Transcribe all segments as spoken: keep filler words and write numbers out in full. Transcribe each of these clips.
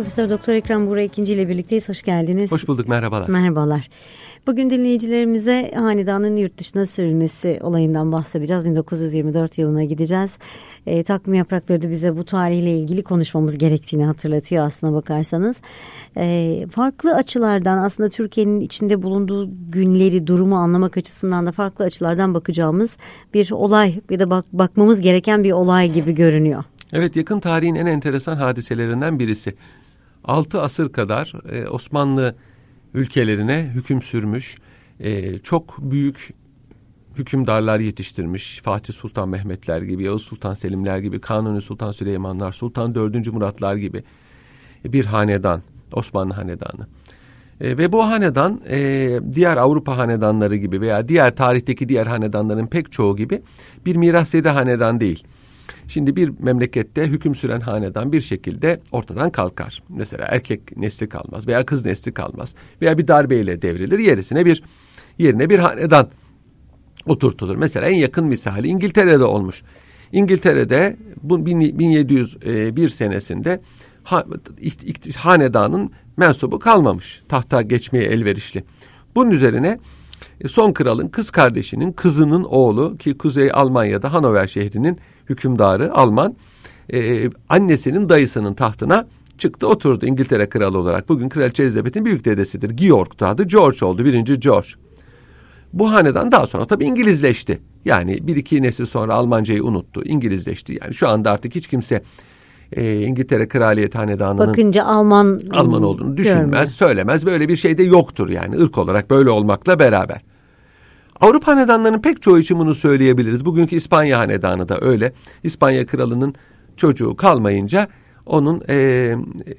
Profesör Doktor Ekrem Buğra ikinci ile birlikteyiz. Hoş geldiniz. Hoş bulduk, merhabalar. Merhabalar. Bugün dinleyicilerimize hanedanın yurt dışına sürülmesi olayından bahsedeceğiz. bin dokuz yüz yirmi dört yılına gideceğiz. E, takvim yaprakları da bize bu tarihle ilgili konuşmamız gerektiğini hatırlatıyor aslına bakarsanız. E, farklı açılardan aslında Türkiye'nin içinde bulunduğu günleri, durumu anlamak açısından da farklı açılardan bakacağımız bir olay ya da bak, bakmamız gereken bir olay gibi görünüyor. Evet, yakın tarihin en enteresan hadiselerinden birisi. Altı asır kadar e, Osmanlı ülkelerine hüküm sürmüş, e, çok büyük hükümdarlar yetiştirmiş. Fatih Sultan Mehmetler gibi, Yavuz Sultan Selimler gibi, Kanuni Sultan Süleymanlar, Sultan dördüncü Muratlar gibi bir hanedan, Osmanlı hanedanı. E, ve bu hanedan e, diğer Avrupa hanedanları gibi veya diğer tarihteki diğer hanedanların pek çoğu gibi bir mirasyede hanedan değil. Şimdi bir memlekette hüküm süren hanedan bir şekilde ortadan kalkar. Mesela erkek nesli kalmaz veya kız nesli kalmaz veya bir darbeyle devrilir, yerisine bir yerine bir hanedan oturtulur. Mesela en yakın misali İngiltere'de olmuş. İngiltere'de bu bin yedi yüz bir senesinde ha, hanedanın mensubu kalmamış, tahta geçmeye elverişli. Bunun üzerine son kralın kız kardeşinin kızının oğlu, ki Kuzey Almanya'da Hanover şehrinin hükümdarı Alman, e, annesinin dayısının tahtına çıktı, oturdu İngiltere kralı olarak. Bugün Kraliçe Elizabeth'in büyük dedesidir. Georg'du adı, George oldu, birinci George. Bu hanedan daha sonra tabii İngilizleşti. Yani bir iki nesil sonra Almancayı unuttu, İngilizleşti. Yani şu anda artık hiç kimse e, İngiltere Kraliyet Hanedanı'nın bakınca Alman Alman olduğunu düşünmez, görmüyor, söylemez. Böyle bir şey de yoktur yani, ırk olarak böyle olmakla beraber. Avrupa hanedanlarının pek çoğu için bunu söyleyebiliriz. Bugünkü İspanya hanedanı da öyle. İspanya kralının çocuğu kalmayınca onun e, e,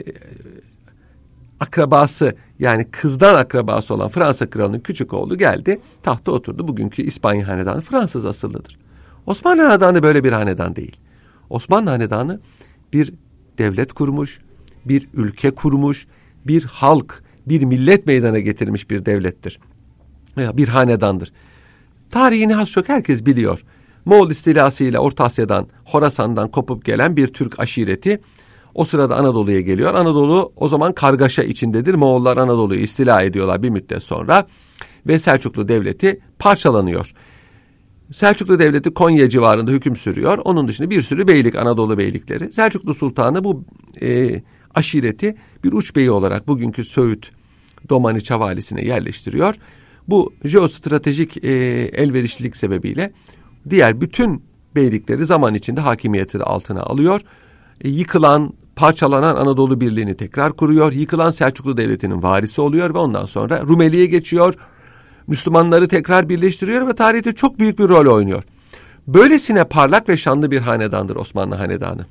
akrabası, yani kızdan akrabası olan Fransa kralının küçük oğlu geldi, tahta oturdu. Bugünkü İspanya hanedanı Fransız asıllıdır. Osmanlı hanedanı böyle bir hanedan değil. Osmanlı hanedanı bir devlet kurmuş, bir ülke kurmuş, bir halk, bir millet meydana getirmiş bir devlettir. Veya bir hanedandır. Tarihini az çok herkes biliyor. Moğol istilasıyla Orta Asya'dan, Horasan'dan kopup gelen bir Türk aşireti o sırada Anadolu'ya geliyor. Anadolu o zaman kargaşa içindedir. Moğollar Anadolu'yu istila ediyorlar bir müddet sonra ve Selçuklu Devleti parçalanıyor. Selçuklu Devleti Konya civarında hüküm sürüyor. Onun dışında bir sürü beylik, Anadolu beylikleri. Selçuklu Sultanı bu e, aşireti bir uç beyi olarak bugünkü Söğüt, Domaniçi valisine yerleştiriyor. Bu jeostratejik e, elverişlilik sebebiyle diğer bütün beylikleri zaman içinde hakimiyeti altına alıyor. E, yıkılan, parçalanan Anadolu Birliği'ni tekrar kuruyor. Yıkılan Selçuklu Devleti'nin varisi oluyor ve ondan sonra Rumeli'ye geçiyor. Müslümanları tekrar birleştiriyor ve tarihte çok büyük bir rol oynuyor. Böylesine parlak ve şanlı bir hanedandır Osmanlı hanedanı.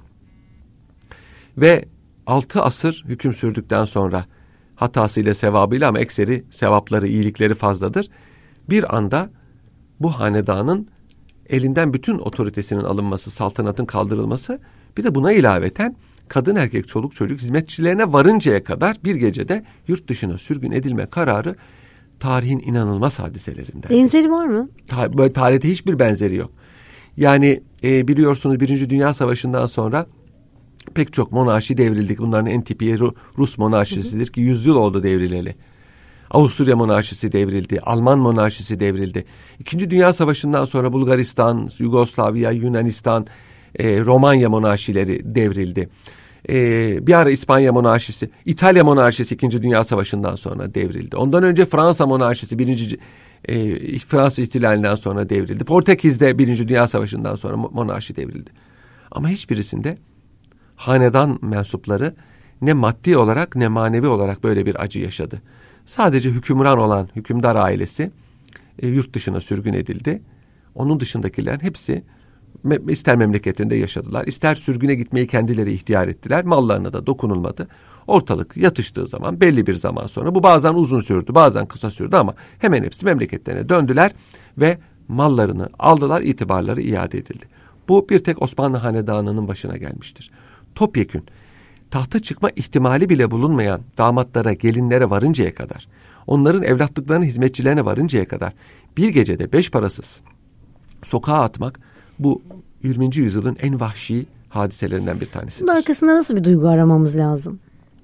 Ve altı asır hüküm sürdükten sonra, hatasıyla sevabıyla ama ekseri sevapları, iyilikleri fazladır, bir anda bu hanedanın elinden bütün otoritesinin alınması, saltanatın kaldırılması, bir de buna ilaveten kadın erkek çoluk çocuk hizmetçilerine varıncaya kadar bir gecede yurt dışına sürgün edilme kararı tarihin inanılmaz hadiselerinden. Benzeri var mı? Ta- böyle tarihte hiçbir benzeri yok. Yani e, biliyorsunuz Birinci Dünya Savaşı'ndan sonra pek çok monarşi devrildi. Bunların en tipi Rus monarşisidir ki yüzyıl oldu devrileli. Avusturya monarşisi devrildi. Alman monarşisi devrildi. İkinci Dünya Savaşı'ndan sonra Bulgaristan, Yugoslavya, Yunanistan, e, Romanya monarşileri devrildi. E, bir ara İspanya monarşisi, İtalya monarşisi İkinci Dünya Savaşı'ndan sonra devrildi. Ondan önce Fransa monarşisi Birinci e, Fransız ihtilalinden sonra devrildi. Portekiz'de Birinci Dünya Savaşı'ndan sonra monarşi devrildi. Ama hiçbirisinde hanedan mensupları ne maddi olarak ne manevi olarak böyle bir acı yaşadı. Sadece hükümran olan hükümdar ailesi e, yurt dışına sürgün edildi. Onun dışındakilerin hepsi me- ister memleketinde yaşadılar, ister sürgüne gitmeyi kendileri ihtiyar ettiler. Mallarına da dokunulmadı. Ortalık yatıştığı zaman belli bir zaman sonra, bu bazen uzun sürdü, bazen kısa sürdü ama hemen hepsi memleketlerine döndüler ve mallarını aldılar, itibarları iade edildi. Bu bir tek Osmanlı hanedanının başına gelmiştir. Topyekün tahta çıkma ihtimali bile bulunmayan damatlara, gelinlere varıncaya kadar, onların evlatlıklarının hizmetçilerine varıncaya kadar bir gecede beş parasız sokağa atmak, bu yirminci yüzyılın en vahşi hadiselerinden bir tanesidir. Bunun arkasında nasıl bir duygu aramamız lazım?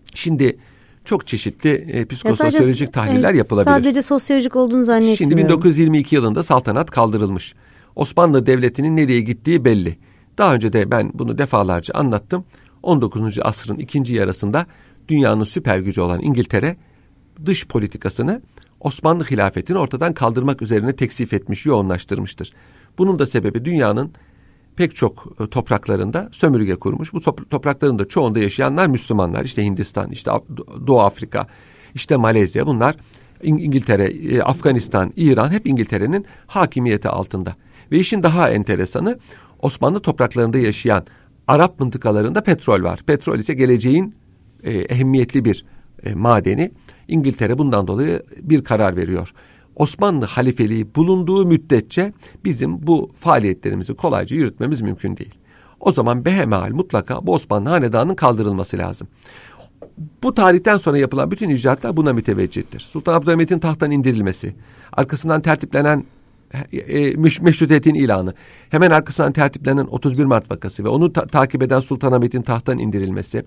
Şimdi çok çeşitli e, psikososyolojik tahliller yapılabilir. Sadece sosyolojik olduğunu zannetmiyorum. Şimdi bin dokuz yüz yirmi iki yılında saltanat kaldırılmış. Osmanlı Devleti'nin nereye gittiği belli. Daha önce de ben bunu defalarca anlattım. on dokuzuncu asrın ikinci yarısında dünyanın süper gücü olan İngiltere dış politikasını Osmanlı hilafetini ortadan kaldırmak üzerine teksif etmiş, yoğunlaştırmıştır. Bunun da sebebi dünyanın pek çok topraklarında sömürge kurmuş. Bu toprakların da çoğunda yaşayanlar Müslümanlar. İşte Hindistan, işte Doğu Afrika, işte Malezya, bunlar İngiltere, Afganistan, İran hep İngiltere'nin hakimiyeti altında. Ve işin daha enteresanı, Osmanlı topraklarında yaşayan Arap mıntıkalarında petrol var. Petrol ise geleceğin e, ehemmiyetli bir e, madeni. İngiltere bundan dolayı bir karar veriyor. Osmanlı halifeliği bulunduğu müddetçe bizim bu faaliyetlerimizi kolayca yürütmemiz mümkün değil. O zaman behemahal mutlaka bu Osmanlı hanedanının kaldırılması lazım. Bu tarihten sonra yapılan bütün icraatlar buna müteveccihtir. Sultan Abdülhamit'in tahttan indirilmesi, arkasından tertiplenen e, meşrutiyetin ilanı, hemen arkasından tertiplenen otuz bir Mart vakası ve onu ta- takip eden Sultanahmet'in tahttan indirilmesi,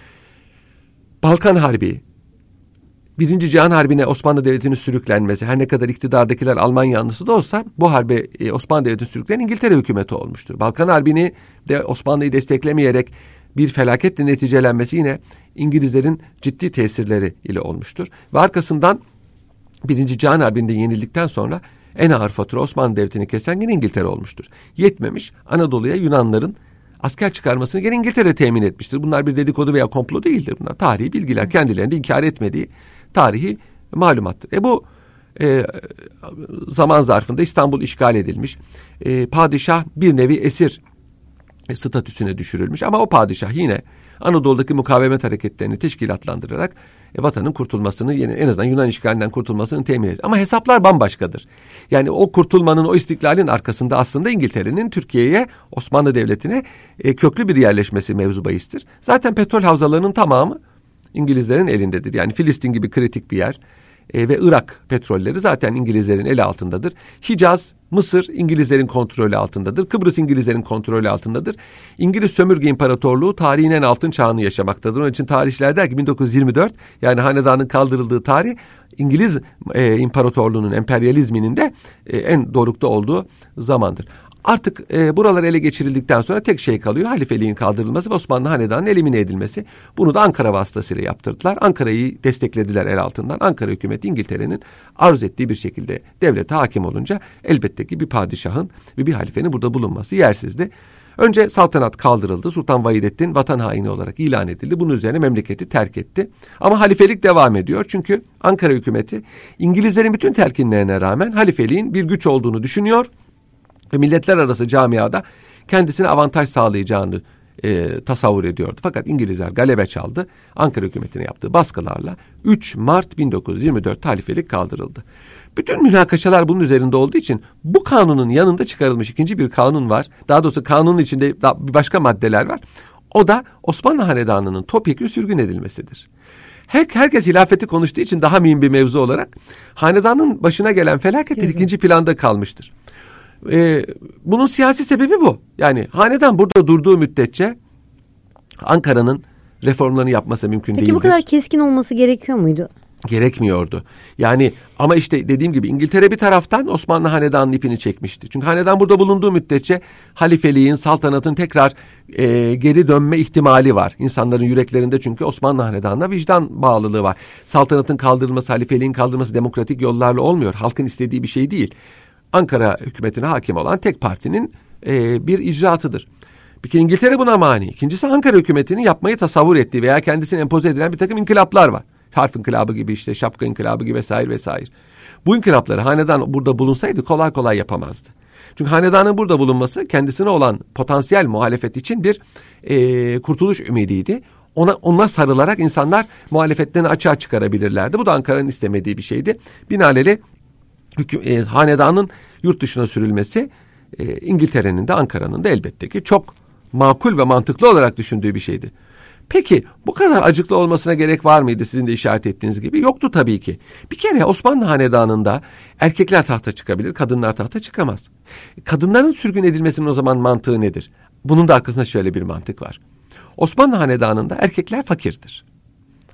Balkan Harbi, Birinci Cihan Harbi'ne Osmanlı Devleti'nin sürüklenmesi, her ne kadar iktidardakiler Almanya yanlısı da olsa bu harbe e, Osmanlı Devleti'nin sürükleyen İngiltere hükümeti olmuştur. Balkan Harbi'ni de Osmanlı'yı desteklemeyerek bir felaketle neticelenmesi yine İngilizlerin ciddi tesirleri ile olmuştur. Ve arkasından Birinci Cihan Harbi'nde yenildikten sonra en ağır fatura Osmanlı Devleti'ni kesen yine İngiltere olmuştur. Yetmemiş, Anadolu'ya Yunanların asker çıkarmasını gene İngiltere temin etmiştir. Bunlar bir dedikodu veya komplo değildir. Bunlar tarihi bilgiler, kendilerinde inkar etmediği tarihi malumattır. E bu e, zaman zarfında İstanbul işgal edilmiş. E, padişah bir nevi esir statüsüne düşürülmüş. Ama o padişah yine Anadolu'daki mukavemet hareketlerini teşkilatlandırarak e, vatanın kurtulmasını, yine en azından Yunan işgalinden kurtulmasını temin ediyor. Ama hesaplar bambaşkadır. Yani o kurtulmanın, o istiklalin arkasında aslında İngiltere'nin Türkiye'ye, Osmanlı Devleti'ne e, köklü bir yerleşmesi mevzu bahistir. Zaten petrol havzalarının tamamı İngilizlerin elindedir. Yani Filistin gibi kritik bir yer e, ve Irak petrolleri zaten İngilizlerin eli altındadır. Hicaz, Mısır İngilizlerin kontrolü altındadır. Kıbrıs İngilizlerin kontrolü altındadır. İngiliz Sömürge İmparatorluğu tarihin en altın çağını yaşamaktadır. Onun için tarihçiler der ki bin dokuz yüz yirmi dört, yani hanedanın kaldırıldığı tarih İngiliz e, İmparatorluğu'nun, emperyalizminin de e, en dorukta olduğu zamandır. Artık e, buralar ele geçirildikten sonra tek şey kalıyor: halifeliğin kaldırılması ve Osmanlı hanedanının elimine edilmesi. Bunu da Ankara vasıtasıyla yaptırdılar. Ankara'yı desteklediler el altından. Ankara hükümeti İngiltere'nin arzu ettiği bir şekilde devlete hakim olunca elbette ki bir padişahın ve bir halifenin burada bulunması yersizdi. Önce saltanat kaldırıldı. Sultan Vahidettin vatan haini olarak ilan edildi. Bunun üzerine memleketi terk etti. Ama halifelik devam ediyor. Çünkü Ankara hükümeti İngilizlerin bütün telkinlerine rağmen halifeliğin bir güç olduğunu düşünüyor ve milletler arası camiada kendisine avantaj sağlayacağını e, tasavvur ediyordu. Fakat İngilizler galebe çaldı. Ankara hükümetine yaptığı baskılarla üç Mart bin dokuz yüz yirmi dört halifelik kaldırıldı. Bütün münakaşalar bunun üzerinde olduğu için bu kanunun yanında çıkarılmış ikinci bir kanun var. Daha doğrusu kanunun içinde bir başka maddeler var. O da Osmanlı Hanedanı'nın topyekün sürgün edilmesidir. Her, herkes hilafeti konuştuğu için daha mühim bir mevzu olarak hanedanın başına gelen felaket ikinci planda kalmıştır. Ee, bunun siyasi sebebi bu. Yani hanedan burada durduğu müddetçe Ankara'nın reformlarını yapması mümkün Peki değildir. Peki bu kadar keskin olması gerekiyor muydu? Gerekmiyordu. Yani ama işte dediğim gibi İngiltere bir taraftan Osmanlı hanedanının ipini çekmişti. Çünkü hanedan burada bulunduğu müddetçe halifeliğin, saltanatın tekrar e, geri dönme ihtimali var. İnsanların yüreklerinde çünkü Osmanlı hanedanına vicdan bağlılığı var. Saltanatın kaldırılması, halifeliğin kaldırılması demokratik yollarla olmuyor. Halkın istediği bir şey değil. Ankara hükümetine hakim olan tek partinin e, bir icraatıdır. Bir kere İngiltere buna mani. İkincisi Ankara hükümetinin yapmayı tasavvur ettiği veya kendisine empoze edilen bir takım inkılaplar var. Harf inkılabı gibi, işte şapka inkılabı gibi vesaire vesaire. Bu inkılapları hanedan burada bulunsaydı kolay kolay yapamazdı. Çünkü hanedanın burada bulunması kendisine olan potansiyel muhalefet için bir e, kurtuluş ümidiydi. Ona, ona sarılarak insanlar muhalefetlerini açığa çıkarabilirlerdi. Bu da Ankara'nın istemediği bir şeydi. Binaenaleyh hüküm, e, hanedanın yurt dışına sürülmesi e, İngiltere'nin de Ankara'nın da elbette ki çok makul ve mantıklı olarak düşündüğü bir şeydi. Peki bu kadar acıklı olmasına gerek var mıydı sizin de işaret ettiğiniz gibi? Yoktu tabii ki. Bir kere Osmanlı hanedanında erkekler tahta çıkabilir, kadınlar tahta çıkamaz. Kadınların sürgün edilmesinin o zaman mantığı nedir? Bunun da arkasında şöyle bir mantık var. Osmanlı hanedanında erkekler fakirdir.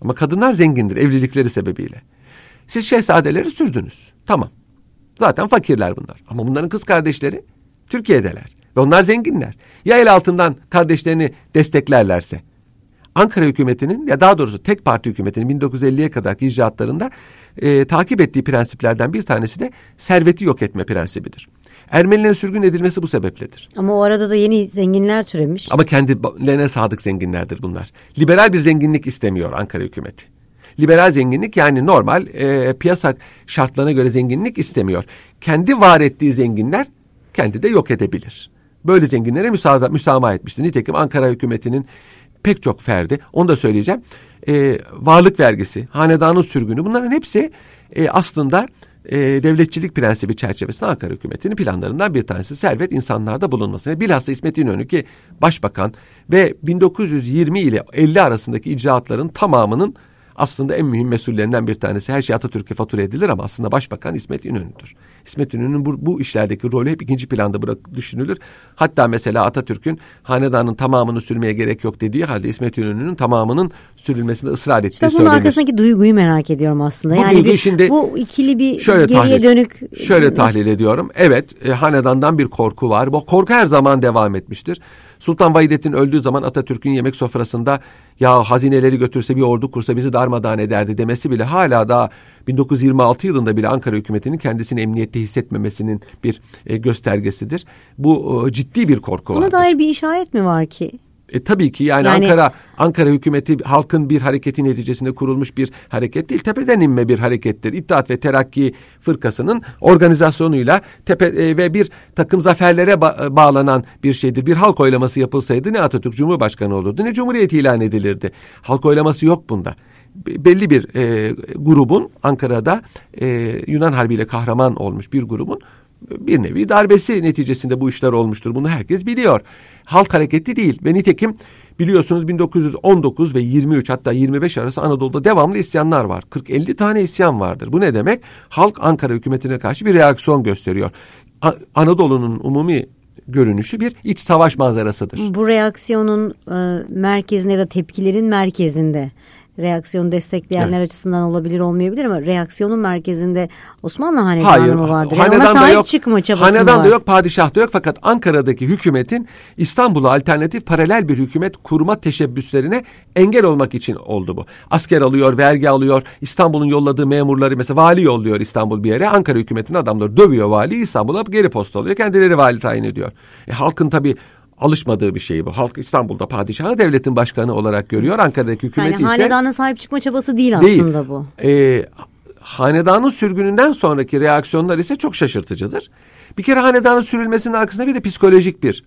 Ama kadınlar zengindir evlilikleri sebebiyle. Siz şehzadeleri sürdünüz. Tamam. Zaten fakirler bunlar. Ama bunların kız kardeşleri Türkiye'deler. Ve onlar zenginler. Ya el altından kardeşlerini desteklerlerse. Ankara hükümetinin, ya daha doğrusu tek parti hükümetinin bin dokuz yüz elliye kadarki icraatlarında e, takip ettiği prensiplerden bir tanesi de serveti yok etme prensibidir. Ermenilerin sürgün edilmesi bu sebepledir. Ama o arada da yeni zenginler türemiş. Ama kendilerine sadık zenginlerdir bunlar. Liberal bir zenginlik istemiyor Ankara hükümeti. Liberal zenginlik, yani normal e, piyasa şartlarına göre zenginlik istemiyor. Kendi var ettiği zenginler kendi de yok edebilir. Böyle zenginlere müsaade, müsamaha etmiştir. Nitekim Ankara hükümetinin pek çok ferdi, onu da söyleyeceğim, e, varlık vergisi, hanedanın sürgünü, bunların hepsi e, aslında e, devletçilik prensibi çerçevesinde Ankara hükümetinin planlarından bir tanesi. Servet insanlarda bulunması. Bilhassa İsmet İnönü ki başbakan ve bin dokuz yüz yirmi ile elli arasındaki icraatların tamamının aslında en mühim mesullerinden bir tanesi. Her şey Atatürk'e fatura edilir ama aslında başbakan İsmet İnönü'dür. İsmet İnönü'nün bu, bu işlerdeki rolü hep ikinci planda bırak, düşünülür. Hatta mesela Atatürk'ün hanedanın tamamını sürmeye gerek yok dediği halde İsmet İnönü'nün tamamının sürülmesinde ısrar ettiği işte söylenir. Bunun arkasındaki duyguyu merak ediyorum aslında. Bu yani bir, şimdi bu ikili bir şöyle geriye tahlil, dönük. Şöyle tahlil ediyorum. Evet, e, hanedandan bir korku var. Bu korku her zaman devam etmiştir. Sultan Vahidettin öldüğü zaman Atatürk'ün yemek sofrasında ya hazineleri götürse bir ordu kursa bizi darmadağın ederdi demesi bile hala daha bin dokuz yüz yirmi altı yılında bile Ankara hükümetinin kendisini emniyette hissetmemesinin bir e, göstergesidir. Bu e, ciddi bir korku vardır. Buna dair bir işaret mi var ki? E, tabii ki yani, yani Ankara Ankara hükümeti halkın bir hareketi neticesinde kurulmuş bir hareket değil, tepeden inme bir harekettir. İttihat ve Terakki fırkasının organizasyonuyla tepe e, ve bir takım zaferlere ba- bağlanan bir şeydir. Bir halk oylaması yapılsaydı ne Atatürk Cumhurbaşkanı olurdu ne Cumhuriyet ilan edilirdi. Halk oylaması yok bunda. Belli bir e, grubun Ankara'da e, Yunan Harbi'yle kahraman olmuş bir grubun bir nevi darbesi neticesinde bu işler olmuştur. Bunu herkes biliyor. Halk hareketi değil ve nitekim biliyorsunuz bin dokuz yüz on dokuz ve yirmi üç hatta yirmi beş arası Anadolu'da devamlı isyanlar var. kırk elli tane isyan vardır. Bu ne demek? Halk Ankara hükümetine karşı bir reaksiyon gösteriyor. A- Anadolu'nun umumi görünüşü bir iç savaş manzarasıdır. Bu reaksiyonun e, merkezinde ya da tepkilerin merkezinde reaksiyonu destekleyenler evet. açısından olabilir olmayabilir ama reaksiyonun merkezinde Osmanlı hanedanı mı vardır? Yani ona sahip yok, çıkma çabası hanedan var. da yok, padişah da yok fakat Ankara'daki hükümetin İstanbul'a alternatif paralel bir hükümet kurma teşebbüslerine engel olmak için oldu bu. Asker alıyor, vergi alıyor, İstanbul'un yolladığı memurları mesela vali yolluyor İstanbul bir yere. Ankara hükümetinin adamları dövüyor valiyi, İstanbul'a geri postalıyor, kendileri vali tayin ediyor. E, halkın tabii alışmadığı bir şey bu. Halk İstanbul'da padişahı devletin başkanı olarak görüyor. Ankara'daki hükümeti yani ise... hanedanın sahip çıkma çabası değil, değil. aslında bu. Ee, hanedanın sürgününden sonraki reaksiyonlar ise çok şaşırtıcıdır. Bir kere hanedanın sürülmesinin arkasında bir de psikolojik bir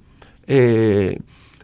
e,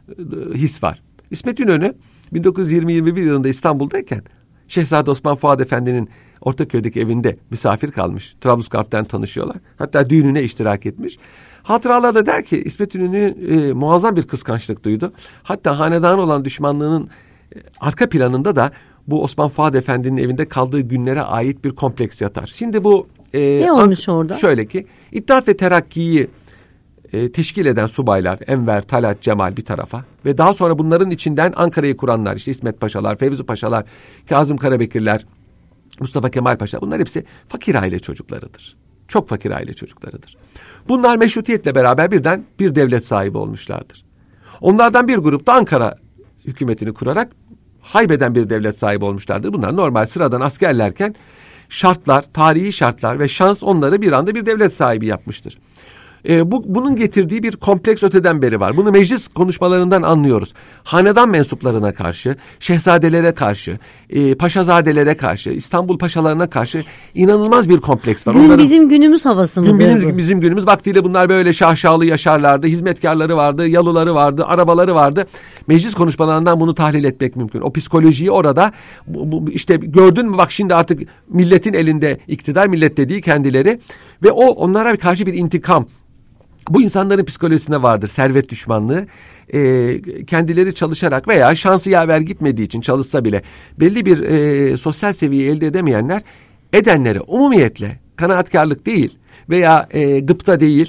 his var. İsmet İnönü bin dokuz yüz yirmi yirmi bir yılında İstanbul'dayken Şehzade Osman Fuat Efendi'nin Ortaköy'deki evinde misafir kalmış. Trablusgarp'tan tanışıyorlar. Hatta düğününe iştirak etmiş. Hatıralarda der ki İsmet İnönü e, muazzam bir kıskançlık duydu. Hatta hanedan olan düşmanlığının e, arka planında da bu Osman Fuat Efendi'nin evinde kaldığı günlere ait bir kompleks yatar. Şimdi bu e, ne olmuş an, orada? Şöyle ki İttihat ve Terakki'yi e, teşkil eden subaylar Enver, Talat, Cemal bir tarafa ve daha sonra bunların içinden Ankara'yı kuranlar işte İsmet Paşalar, Fevzi Paşalar, Kazım Karabekirler, Mustafa Kemal Paşa, bunlar hepsi fakir aile çocuklarıdır. Çok fakir aile çocuklarıdır. Bunlar meşrutiyetle beraber birden bir devlet sahibi olmuşlardır. Onlardan bir grup da Ankara hükümetini kurarak haybeden bir devlet sahibi olmuşlardır. Bunlar normal sıradan askerlerken şartlar, tarihi şartlar ve şans onları bir anda bir devlet sahibi yapmıştır. E, bu, bunun getirdiği bir kompleks öteden beri var. Bunu meclis konuşmalarından anlıyoruz. Hanedan mensuplarına karşı, şehzadelere karşı, e, paşazadelere karşı, İstanbul paşalarına karşı inanılmaz bir kompleks var. Gün Onların, bizim günümüz havası mıdır? Gün bizim, bizim günümüz. Vaktiyle bunlar böyle şahşalı yaşarlardı. Hizmetkarları vardı, yalıları vardı, arabaları vardı. Meclis konuşmalarından bunu tahlil etmek mümkün. O psikolojiyi orada bu, bu, işte gördün mü bak şimdi artık milletin elinde iktidar, millet dediği kendileri ve o onlara karşı bir intikam. Bu insanların psikolojisinde vardır servet düşmanlığı. E, kendileri çalışarak veya şansı yaver gitmediği için çalışsa bile belli bir e, sosyal seviye elde edemeyenler edenlere umumiyetle kanaatkarlık değil veya e, gıpta değil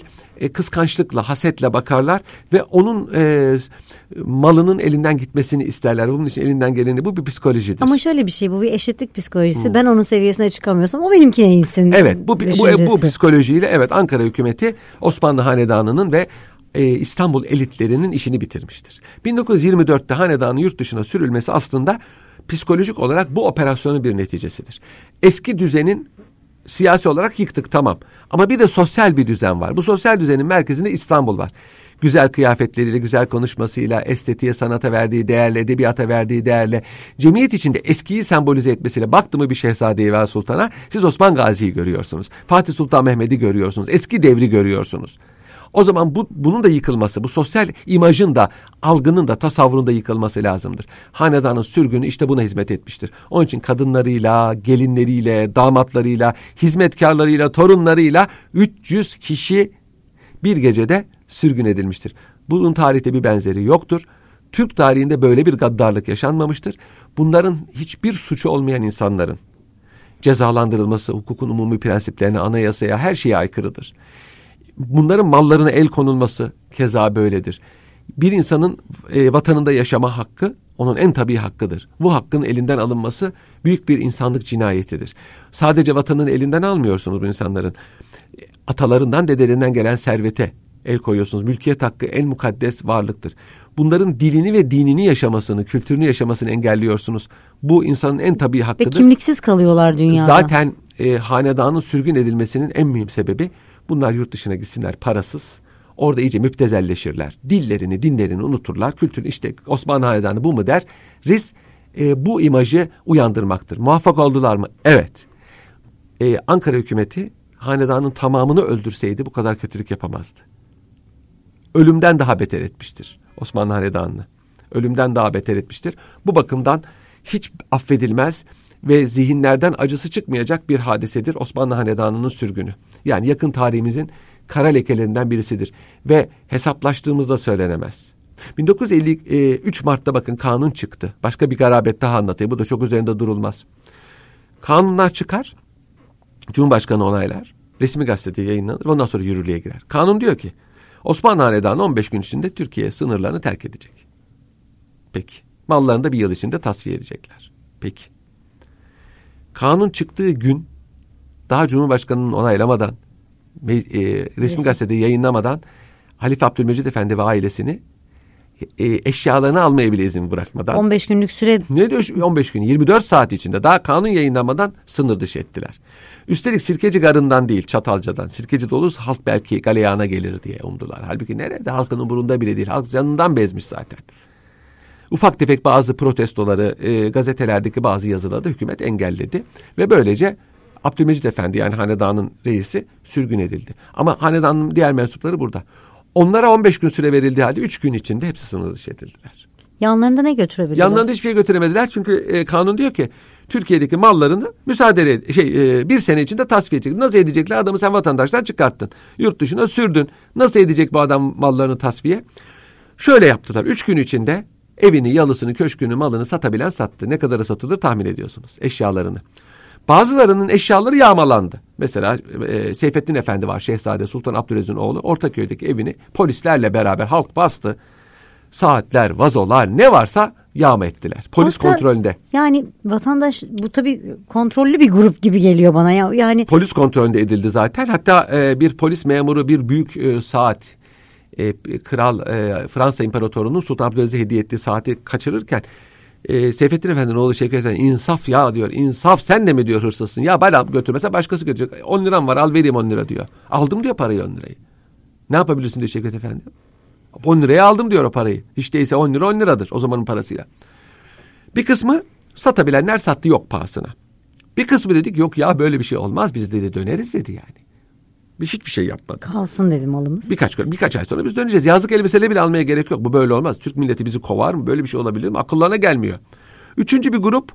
e, kıskançlıkla, hasetle bakarlar ve onun e, malının elinden gitmesini isterler. Bunun için elinden geleni, bu bir psikolojidir. Ama şöyle bir şey, bu bir eşitlik psikolojisi. Hmm. Ben onun seviyesine çıkamıyorsam o benimkine insin. Evet, bu, bu, bu psikolojiyle evet Ankara hükümeti Osmanlı Hanedanı'nın ve e, İstanbul elitlerinin işini bitirmiştir. bin dokuz yüz yirmi dörtte hanedanın yurt dışına sürülmesi aslında psikolojik olarak bu operasyonun bir neticesidir. Eski düzenin siyasi olarak yıktık, tamam. Ama bir de sosyal bir düzen var. Bu sosyal düzenin merkezinde İstanbul var. Güzel kıyafetleriyle, güzel konuşmasıyla, estetiğe, sanata verdiği değerle, edebiyata verdiği değerle, cemiyet içinde eskiyi sembolize etmesiyle, baktı mı bir şehzadeyi veya sultana, siz Osman Gazi'yi görüyorsunuz. Fatih Sultan Mehmet'i görüyorsunuz. Eski devri görüyorsunuz. O zaman bu, bunun da yıkılması, bu sosyal imajın da, algının da, tasavvurun da yıkılması lazımdır. Hanedanın sürgünü işte buna hizmet etmiştir. Onun için kadınlarıyla, gelinleriyle, damatlarıyla, hizmetkarlarıyla, torunlarıyla üç yüz kişi bir gecede sürgün edilmiştir. Bunun tarihte bir benzeri yoktur. Türk tarihinde böyle bir gaddarlık yaşanmamıştır. Bunların hiçbir suçu olmayan insanların cezalandırılması, hukukun umumi prensiplerine, anayasaya, her şeye aykırıdır. Bunların mallarına el konulması keza böyledir. Bir insanın e, vatanında yaşama hakkı onun en tabii hakkıdır. Bu hakkın elinden alınması büyük bir insanlık cinayetidir. Sadece vatanın elinden almıyorsunuz bu insanların. Atalarından, dedelerinden gelen servete el koyuyorsunuz. Mülkiyet hakkı en mukaddes varlıktır. Bunların dilini ve dinini yaşamasını, kültürünü yaşamasını engelliyorsunuz. Bu insanın en tabii hakkıdır. Ve kimliksiz kalıyorlar dünyada. Zaten e, hanedanın sürgün edilmesinin en mühim sebebi, bunlar yurt dışına gitsinler parasız. Orada iyice müptezelleşirler. Dillerini, dinlerini unuturlar. Kültürü, işte Osmanlı Hanedanı bu mu der. Riz e, bu imajı uyandırmaktır. Muvaffak oldular mı? Evet. E, Ankara hükümeti hanedanın tamamını öldürseydi bu kadar kötülük yapamazdı. Ölümden daha beter etmiştir Osmanlı Hanedanı'nı. Ölümden daha beter etmiştir. Bu bakımdan hiç affedilmez ve zihinlerden acısı çıkmayacak bir hadisedir Osmanlı Hanedanı'nın sürgünü. Yani yakın tarihimizin kara lekelerinden birisidir ve hesaplaştığımızda söylenemez. bin dokuz yüz elli üç Mart'ta bakın kanun çıktı. Başka bir garabet daha anlatayım. Bu da çok üzerinde durulmaz. Kanunlar çıkar, Cumhurbaşkanı onaylar, resmi gazetede yayınlanır, ondan sonra yürürlüğe girer. Kanun diyor ki Osmanlı Hanedanı on beş gün içinde Türkiye sınırlarını terk edecek. Peki. Mallarını da bir yıl içinde tasfiye edecekler. Peki. Kanun çıktığı gün daha Cumhurbaşkanı'nın onaylamadan, e, resmi gazetede yayınlamadan Halife Abdülmecid Efendi ve ailesini e, eşyalarını almaya bile izin bırakmadan. on beş günlük süre. Ne diyor on beş gün? yirmi dört saat içinde daha kanun yayınlamadan sınır dışı ettiler. Üstelik Sirkeci Garı'ndan değil, Çatalca'dan. Sirkeci'de olursa halk belki galeyana gelir diye umdular. Halbuki nerede? Halkın umurunda bile değil. Halk canından bezmiş zaten. Ufak tefek bazı protestoları, e, gazetelerdeki bazı yazıları da hükümet engelledi. Ve böylece Abdülmecid Efendi, yani hanedanın reisi, sürgün edildi. Ama hanedanın diğer mensupları burada. Onlara on beş gün süre verildiği halde üç gün içinde hepsi sınır dışı edildiler. Yanlarında ne götürebilirler? Yanlarında hiçbir şey götüremediler çünkü e, kanun diyor ki Türkiye'deki mallarını müsaade şey e, bir sene içinde tasfiye edecek. Nasıl edecekler? Adamı sen vatandaştan çıkarttın. Yurt dışına sürdün. Nasıl edecek bu adam mallarını tasfiye? Şöyle yaptılar. Üç gün içinde evini, yalısını, köşkünü, malını satabilen sattı. Ne kadara satılır tahmin ediyorsunuz. Eşyalarını. Bazılarının eşyaları yağmalandı. Mesela e, Seyfettin Efendi var. Şehzade Sultan Abdülaziz'in oğlu. Ortaköy'deki evini polislerle beraber halk bastı. Saatler, vazolar, ne varsa yağma ettiler. Polis Hatta, kontrolünde. Yani vatandaş, bu tabii kontrollü bir grup gibi geliyor bana. Ya. Yani polis kontrolünde edildi zaten. Hatta e, bir polis memuru bir büyük e, saat, e, Kral e, Fransa İmparatorluğu'nun Sultan Abdülaziz'e hediye ettiği saati kaçırırken e, Seyfettin Efendi'nin oğlu Şevket Efendi, insaf ya diyor. İnsaf, sen de mi diyor hırsızsın? Ya bana götürmese başkası götürecek. on liram var, al vereyim on lira diyor. Aldım diyor parayı, on lirayı. Ne yapabilirsin diyor Şevket Efendi. on liraya aldım diyor o parayı. Hiç değilse on lira on liradır o zamanın parasıyla. Bir kısmı satabilenler sattı yok pahasına. Bir kısmı dedik yok ya böyle bir şey olmaz, biz dedi döneriz dedi yani. Biz hiçbir şey yapmadık. Kalsın dedi malımız. Birkaç birkaç ay sonra biz döneceğiz. Yazlık elbiseleri bile almaya gerek yok. Bu böyle olmaz. Türk milleti bizi kovar mı? Böyle bir şey olabilir mi? Akıllarına gelmiyor. Üçüncü bir grup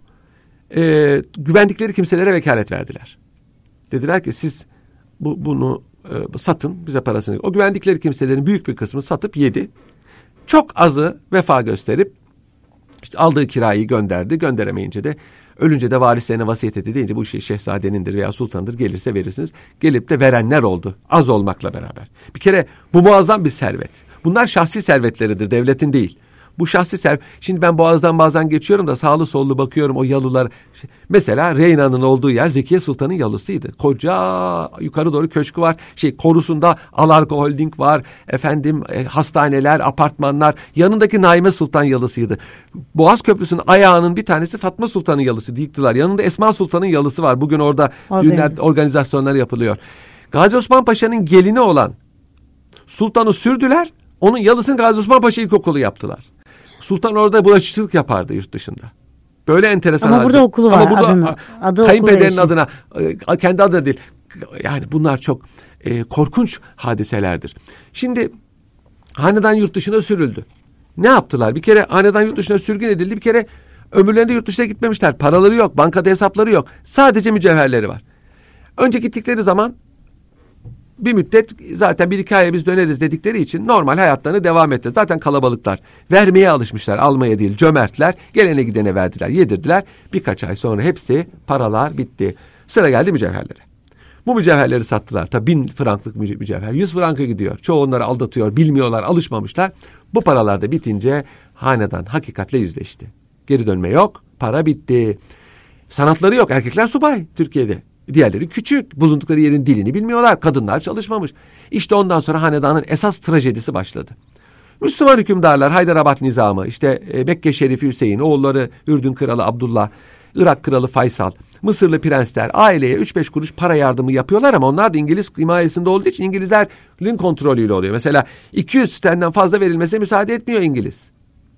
e, güvendikleri kimselere vekalet verdiler. Dediler ki siz bu bunu e, satın, bize parasını. O güvendikleri kimselerin büyük bir kısmı satıp yedi. Çok azı vefa gösterip işte aldığı kirayı gönderdi. Gönderemeyince de Ölünce de varislerine vasiyet etti deyince bu şey şehzadenindir veya sultandır, gelirse verirsiniz. Gelip de verenler oldu, az olmakla beraber. Bir kere bu muazzam bir servet. Bunlar şahsi servetleridir, devletin değil. Bu şahsi servet. Şimdi ben Boğaz'dan bazen geçiyorum da sağlı sollu bakıyorum o yalılar. Mesela Reyna'nın olduğu yer Zekiye Sultan'ın yalısıydı. Koca yukarı doğru köşkü var. Şey korusunda Alarko Holding var. Efendim e, hastaneler, apartmanlar. Yanındaki Naime Sultan yalısıydı. Boğaz Köprüsü'nün ayağının bir tanesi Fatma Sultan'ın yalısı. Yıktılar. Yanında Esma Sultan'ın yalısı var. Bugün orada düğünler, organizasyonlar yapılıyor. Gazi Osman Paşa'nın gelini olan Sultan'ı sürdüler. Onun yalısını Gazi Osman Paşa İlkokulu yaptılar. Sultan orada bulaşıcılık yapardı yurt dışında. Böyle enteresan. Ama burada okulu var. Ama burada adını, adı kayınpederinin adına, kendi adına değil. Yani bunlar çok e, korkunç hadiselerdir. Şimdi hanedan yurt dışına sürüldü. Ne yaptılar? Bir kere hanedan yurt dışına sürgün edildi. Bir kere ömürlerinde yurt dışına gitmemişler. Paraları yok, bankada hesapları yok. Sadece mücevherleri var. Önce gittikleri zaman bir müddet zaten bir iki aya biz döneriz dedikleri için normal hayatlarını devam etti. Zaten kalabalıklar. Vermeye alışmışlar. Almaya değil, cömertler. Gelene gidene verdiler, yedirdiler. Birkaç ay sonra hepsi, paralar bitti. Sıra geldi mücevherlere. Bu mücevherleri sattılar. Tabi bin franklık mücevher. Yüz franka gidiyor. Çoğu onları aldatıyor. Bilmiyorlar, alışmamışlar. Bu paralar da bitince hanedan hakikatle yüzleşti. Geri dönme yok. Para bitti. Sanatları yok. Erkekler subay Türkiye'de. Diğerleri küçük. Bulundukları yerin dilini bilmiyorlar. Kadınlar çalışmamış. İşte ondan sonra hanedanın esas trajedisi başladı. Müslüman hükümdarlar, Haydarabad nizamı, işte Mekke Şerifi Hüseyin, oğulları Ürdün Kralı Abdullah, Irak Kralı Faysal, Mısırlı prensler aileye üç beş kuruş para yardımı yapıyorlar ama onlar da İngiliz himayesinde olduğu için İngilizlerin kontrolüyle oluyor. Mesela iki yüz sterlinden fazla verilmesine müsaade etmiyor İngiliz.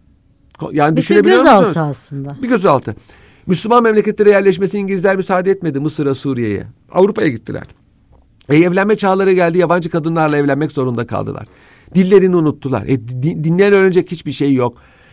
Yani bir düşünebiliyor gözaltı musunuz? aslında. Bir gözaltı. Müslüman memleketlere yerleşmesi İngilizler müsaade etmedi. Mısır'a, Suriye'ye. Avrupa'ya gittiler. E, evlenme çağları geldi. Yabancı kadınlarla evlenmek zorunda kaldılar. Dillerini unuttular. E, dinleyen öğrenecek hiçbir şey yok.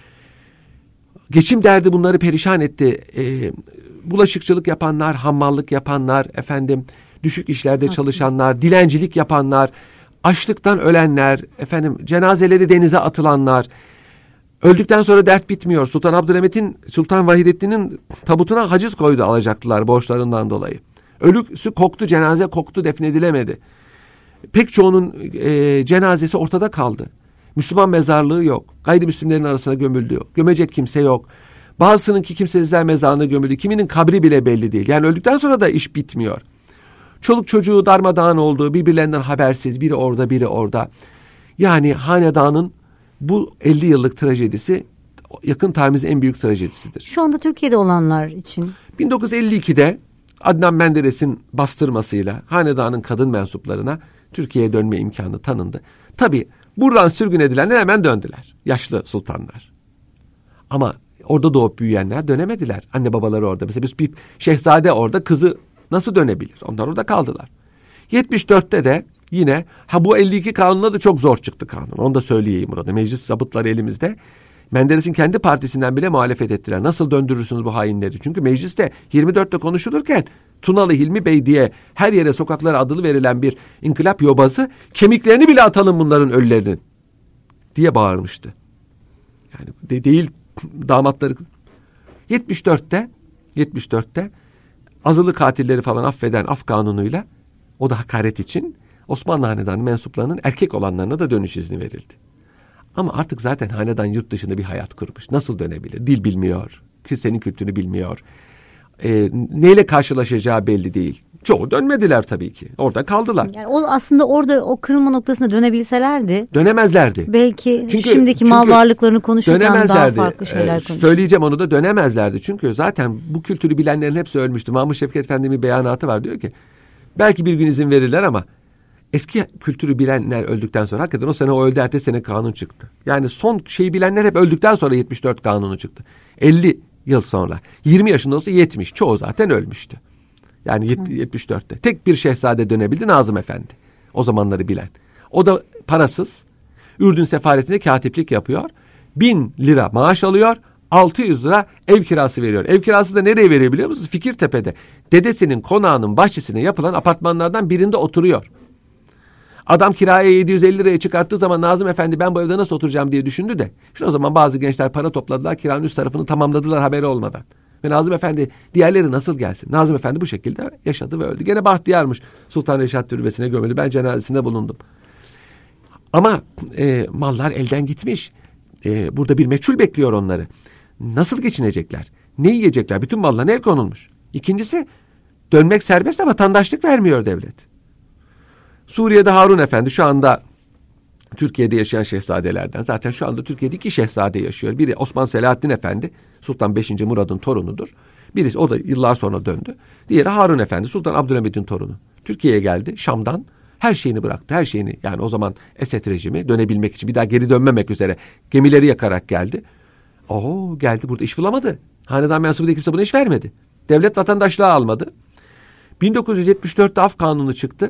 Geçim derdi bunları perişan etti. E, bulaşıkçılık yapanlar, hammallık yapanlar, efendim düşük işlerde çalışanlar, dilencilik yapanlar, açlıktan ölenler, efendim cenazeleri denize atılanlar. Öldükten sonra dert bitmiyor. Sultan Abdülhamit'in, Sultan Vahidettin'in tabutuna haciz koydu alacaklılar borçlarından dolayı. Ölüsü koktu, cenaze koktu, defnedilemedi. Pek çoğunun e, cenazesi ortada kaldı. Müslüman mezarlığı yok. Gayrimüslimlerin arasına gömüldü. Gömecek kimse yok. Bazısınınki kimsesizler mezarına gömüldü. Kiminin kabri bile belli değil. Yani öldükten sonra da iş bitmiyor. Çoluk çocuğu darmadağın oldu. Birbirlerinden habersiz. Biri orada, biri orada. Yani hanedanın bu elli yıllık trajedisi yakın tarihimizin en büyük trajedisidir. Şu anda Türkiye'de olanlar için. bin dokuz yüz elli ikide Adnan Menderes'in bastırmasıyla hanedanın kadın mensuplarına Türkiye'ye dönme imkanı tanındı. Tabii buradan sürgün edilenler hemen döndüler. Yaşlı sultanlar. Ama orada doğup büyüyenler dönemediler. Anne babaları orada. Mesela bir şehzade orada, kızı nasıl dönebilir? Onlar orada kaldılar. yetmiş dörtte de yine ha bu elli iki kanununa da çok zor çıktı kanun. Onu da söyleyeyim burada. Meclis zabıtları elimizde. Menderes'in kendi partisinden bile muhalefet ettiler. Nasıl döndürürsünüz bu hainleri? Çünkü mecliste yirmi dörtte konuşulurken Tunalı Hilmi Bey diye her yere sokaklara adını verilen bir inkılap yobazı kemiklerini bile atalım bunların ölülerinin diye bağırmıştı. Yani de değil damatları. yetmiş dörtte yetmiş dörtte azılı katilleri falan affeden af kanunuyla, o da hakaret için, Osmanlı Hanedanı mensuplarının erkek olanlarına da dönüş izni verildi. Ama artık zaten hanedan yurt dışında bir hayat kurmuş. Nasıl dönebilir? Dil bilmiyor. Senin kültürünü bilmiyor. E, neyle karşılaşacağı belli değil. Çoğu dönmediler tabii ki. Orada kaldılar. Yani o aslında orada o kırılma noktasına dönebilselerdi. Dönemezlerdi. Belki çünkü, şimdiki çünkü mal varlıklarını konuşurken daha farklı şeyler ee, konuşurken. Söyleyeceğim onu da, dönemezlerdi. Çünkü zaten bu kültürü bilenlerin hepsi ölmüştü. Mahmut Şevket Efendi'nin bir beyanatı var. Diyor ki belki bir gün izin verirler ama eski kültürü bilenler öldükten sonra, hakikaten o sene o öldü, ertesi sene kanun çıktı. Yani son şeyi bilenler hep öldükten sonra yetmiş dört kanunu çıktı. elli yıl sonra. yirmi yaşında olsa yetmiş. Çoğu zaten ölmüştü. Yani yetmiş dörtte. Tek bir şehzade dönebildi, Nazım Efendi. O zamanları bilen. O da parasız. Ürdün sefaretinde katiplik yapıyor. Bin lira maaş alıyor. altı yüz lira ev kirası veriyor. Ev kirası da nereye veriyor biliyor musunuz? Fikirtepe'de. Dedesinin konağının bahçesine yapılan apartmanlardan birinde oturuyor. Adam kiraya yedi yüz elli liraya çıkarttığı zaman Nazım Efendi ben bu evde nasıl oturacağım diye düşündü de. İşte o zaman bazı gençler para topladılar, kiranın üst tarafını tamamladılar haberi olmadan. Ve Nazım Efendi diğerleri nasıl gelsin? Nazım Efendi bu şekilde yaşadı ve öldü. Gene bahtiyarmış. Sultan Reşat Türbesi'ne gömülü. Ben cenazesinde bulundum. Ama e, mallar elden gitmiş. E, burada bir meçhul bekliyor onları. Nasıl geçinecekler? Ne yiyecekler? Bütün mallarına el konulmuş. İkincisi, dönmek serbest ama vatandaşlık vermiyor devlet. Suriye'de Harun Efendi şu anda Türkiye'de yaşayan şehzadelerden. Zaten şu anda Türkiye'de iki şehzade yaşıyor. Biri Osman Selahaddin Efendi, Sultan beşinci Murad'ın torunudur. Birisi, o da yıllar sonra döndü. Diğeri Harun Efendi, Sultan Abdülhamid'in torunu. Türkiye'ye geldi, Şam'dan her şeyini bıraktı. Her şeyini, yani o zaman Esed rejimi, dönebilmek için, bir daha geri dönmemek üzere gemileri yakarak geldi. Oo, geldi, burada iş bulamadı. Hanedan mensubu diye kimse buna iş vermedi. Devlet vatandaşlığı almadı. bin dokuz yüz yetmiş dörtte Af Kanunu çıktı.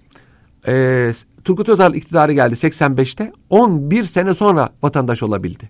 Ee, Turgut Özal iktidarı geldi seksen beşte. on bir sene sonra vatandaş olabildi.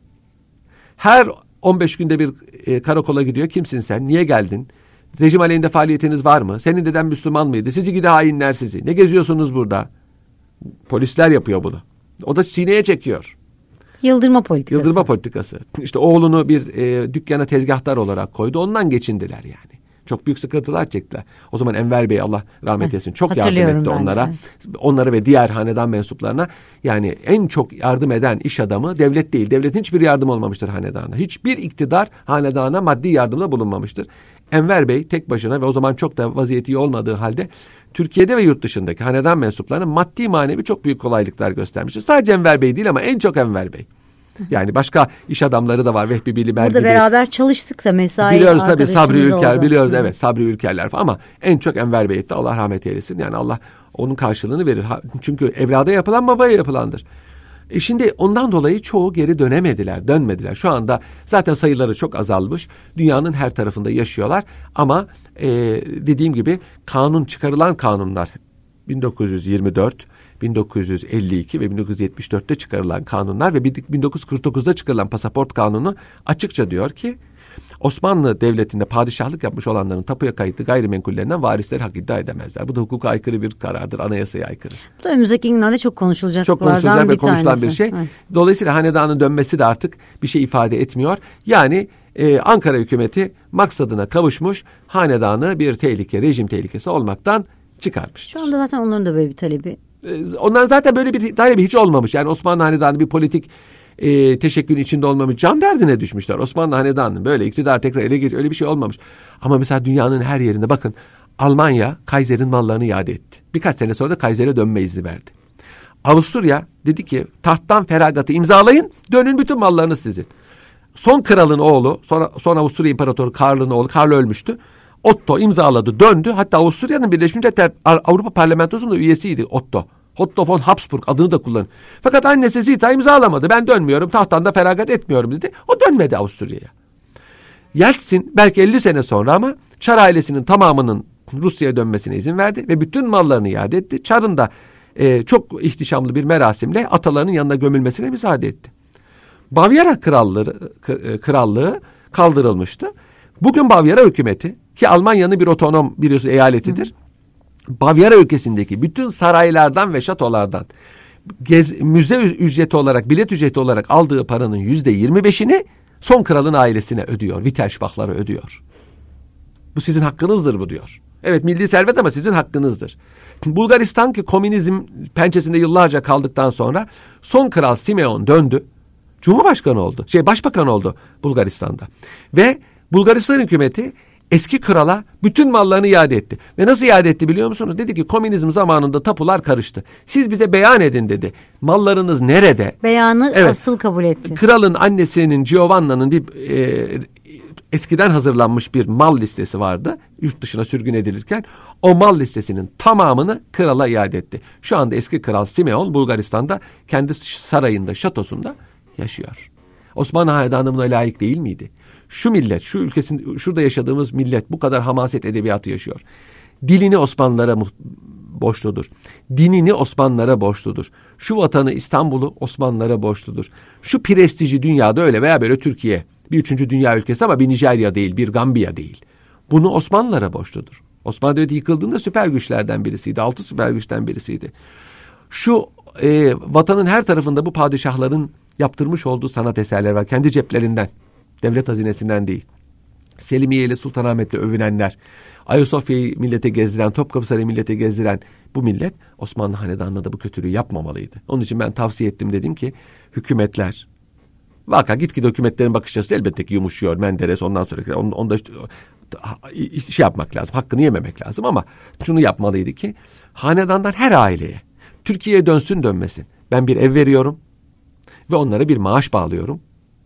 Her on beş günde bir e, karakola gidiyor. Kimsin sen? Niye geldin? Rejim aleyhinde faaliyetiniz var mı? Senin deden Müslüman mıydı? Sizi gidi hainler sizi. Ne geziyorsunuz burada? Polisler yapıyor bunu. O da sineye çekiyor. Yıldırma politikası. Yıldırma politikası. İşte oğlunu bir e, dükkana tezgahtar olarak koydu. Ondan geçindiler yani. Çok büyük sıkıntılar çektiler. O zaman Enver Bey, Allah rahmet eylesin, çok yardım etti onlara. De. Onlara ve diğer hanedan mensuplarına. Yani en çok yardım eden iş adamı devlet değil. Devletin hiçbir yardım olmamıştır hanedana. Hiçbir iktidar hanedana maddi yardımda bulunmamıştır. Enver Bey tek başına ve o zaman çok da vaziyeti iyi olmadığı halde Türkiye'de ve yurt dışındaki hanedan mensuplarına maddi manevi çok büyük kolaylıklar göstermiştir. Sadece Enver Bey değil ama en çok Enver Bey. Yani başka iş adamları da var. Vehbi Biliber gibi. Burada beraber çalıştık da mesai biliyoruz tabii, Sabri Ülker oldu. biliyoruz Hı. evet, Sabri Ülkerler falan, ama en çok Enver Bey etti, Allah rahmet eylesin. Yani Allah onun karşılığını verir. Çünkü evlada yapılan babaya yapılandır. E şimdi ondan dolayı çoğu geri dönemediler, dönmediler. Şu anda zaten sayıları çok azalmış. Dünyanın her tarafında yaşıyorlar. Ama e, dediğim gibi kanun, çıkarılan kanunlar bin dokuz yüz yirmi dört, bin dokuz yüz elli iki ve bin dokuz yüz yetmiş dörtte çıkarılan kanunlar ve bin dokuz yüz kırk dokuzda çıkarılan pasaport kanunu açıkça diyor ki Osmanlı Devleti'nde padişahlık yapmış olanların tapuya kayıtlı gayrimenkullerinden varisleri hak iddia edemezler. Bu da hukuka aykırı bir karardır, anayasaya aykırı. Bu da önümüzdeki günlerde çok konuşulacak Çok konuşulacak ve konuşulan bir şey. Evet. Dolayısıyla hanedanın dönmesi de artık bir şey ifade etmiyor. Yani e, Ankara hükümeti maksadına kavuşmuş, hanedanı bir tehlike, rejim tehlikesi olmaktan çıkarmıştır. Şu anda zaten onların da böyle bir talebi. Onlar zaten böyle bir talebi hiç olmamış. Yani Osmanlı Hanedanı bir politik e, teşekkülün içinde olmamış. Can derdine düşmüşler. Osmanlı Hanedanı'nın böyle iktidar tekrar ele geçiyor. Öyle bir şey olmamış. Ama mesela dünyanın her yerinde bakın, Almanya Kaiser'in mallarını iade etti. Birkaç sene sonra da Kaiser'e dönme izni verdi. Avusturya dedi ki tahttan feragatı imzalayın, dönün, bütün mallarınız sizin. Son kralın oğlu, sonra, sonra Avusturya İmparatoru Karl'ın oğlu, Karl ölmüştü. Otto imzaladı, döndü. Hatta Avusturya'nın Birleşmiş Milletler Avrupa Parlamentosu'nun üyesiydi Otto. Otto von Habsburg adını da kullanır. Fakat annesi Zita imzalamadı. Ben dönmüyorum, tahttan da feragat etmiyorum dedi. O dönmedi Avusturya'ya. Yeltsin belki elli sene sonra ama Çar ailesinin tamamının Rusya'ya dönmesine izin verdi ve bütün mallarını iade etti. Çar'ın da e, çok ihtişamlı bir merasimle atalarının yanına gömülmesine müsaade etti. Bavyera krallığı, krallığı kaldırılmıştı. Bugün Bavyera hükümeti, ki Almanya'nın bir otonom biliyorsun eyaletidir. Hı. Bavyera ülkesindeki bütün saraylardan ve şatolardan gez, müze ücreti olarak, bilet ücreti olarak aldığı paranın yüzde yirmi beşini son kralın ailesine ödüyor. Wittelsbach'lara ödüyor. Bu sizin hakkınızdır bu diyor. Evet, milli servet ama sizin hakkınızdır. Bulgaristan, ki komünizm pençesinde yıllarca kaldıktan sonra son kral Simeon döndü. Cumhurbaşkanı oldu. Şey başbakan oldu Bulgaristan'da. Ve Bulgaristan hükümeti eski krala bütün mallarını iade etti. Ve nasıl iade etti biliyor musunuz? Dedi ki komünizm zamanında tapular karıştı. Siz bize beyan edin dedi. Mallarınız nerede? Beyanı evet, asıl kabul etti. Kralın annesinin Giovanna'nın bir e, eskiden hazırlanmış bir mal listesi vardı. Yurt dışına sürgün edilirken o mal listesinin tamamını krala iade etti. Şu anda eski kral Simeon Bulgaristan'da kendi sarayında, şatosunda yaşıyor. Osmanlı Hanedanı buna layık değil miydi? Şu millet, şu ülkesin, şurada yaşadığımız millet bu kadar hamaset edebiyatı yaşıyor. Dilini Osmanlılara borçludur. Dinini Osmanlılara borçludur. Şu vatanı, İstanbul'u Osmanlılara borçludur. Şu prestiji dünyada öyle veya böyle Türkiye bir üçüncü dünya ülkesi ama bir Nijerya değil, bir Gambiya değil. Bunu Osmanlılara borçludur. Osmanlı Devleti yıkıldığında süper güçlerden birisiydi. Altı süper güçten birisiydi. Şu e, vatanın her tarafında bu padişahların yaptırmış olduğu sanat eserleri var. Kendi ceplerinden, devlet hazinesinden değil. Selimiye ile Sultanahmet'le övünenler, Ayasofya'yı millete gezdiren, Topkapı Sarayı millete gezdiren bu millet Osmanlı Hanedanı'na da bu kötülüğü yapmamalıydı. Onun için ben tavsiye ettim, dedim ki hükümetler, vaka gitgide hükümetlerin bakış açısı elbette ki yumuşuyor. Menderes ondan sonra onu, onu da şey yapmak lazım, hakkını yememek lazım, ama şunu yapmalıydı ki hanedandan her aileye, Türkiye'ye dönsün dönmesin, ben bir ev veriyorum ve onlara bir maaş bağlıyorum.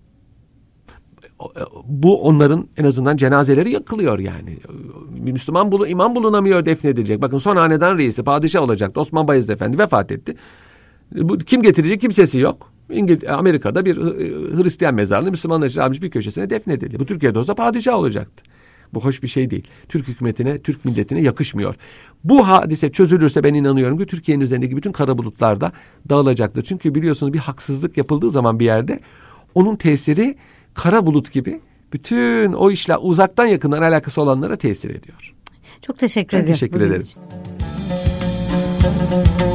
Bu onların en azından cenazeleri yakılıyor yani. Bir Müslüman bulu, imam bulunamıyor, defnedilecek. Bakın son hanedan reisi padişah olacaktı. Osman Bayezid Efendi vefat etti. Bu, kim getirecek? Kimsesi yok. İngiliz, Amerika'da bir Hristiyan mezarlığı Müslümanlar için almış bir köşesine defnedildi. Bu Türkiye'de olsa padişah olacaktı. Bu hoş bir şey değil. Türk hükümetine, Türk milletine yakışmıyor. Bu hadise çözülürse ben inanıyorum ki Türkiye'nin üzerindeki bütün kara bulutlar da dağılacaktır. Çünkü biliyorsunuz bir haksızlık yapıldığı zaman bir yerde onun tesiri kara bulut gibi bütün o işle uzaktan yakından alakası olanlara tesir ediyor. Çok teşekkür ben ederim. Teşekkür ederim.